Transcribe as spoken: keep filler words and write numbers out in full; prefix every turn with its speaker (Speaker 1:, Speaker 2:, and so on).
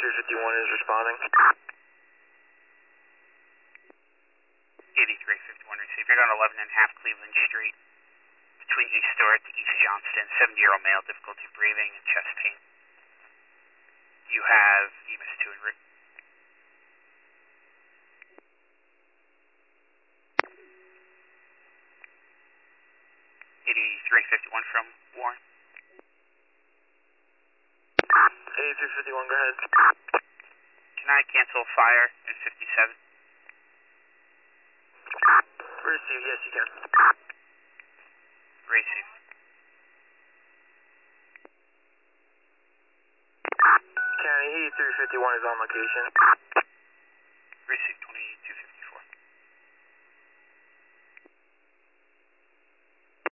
Speaker 1: eighty-three fifty-one is responding.
Speaker 2: eighty-three fifty-one received. You're on eleven and a half Cleveland Street. Between East Stewart to East Johnston, seventy-year-old male, difficulty breathing and chest pain. You have E M S two en route. eighty-three fifty-one from Warren.
Speaker 1: eighty-three fifty-one, go ahead.
Speaker 2: Can I cancel fire in fifty-seven?
Speaker 1: Receive, yes you can.
Speaker 2: Receive.
Speaker 1: County eighty-three fifty-one is on location.
Speaker 2: Receive twenty-eight.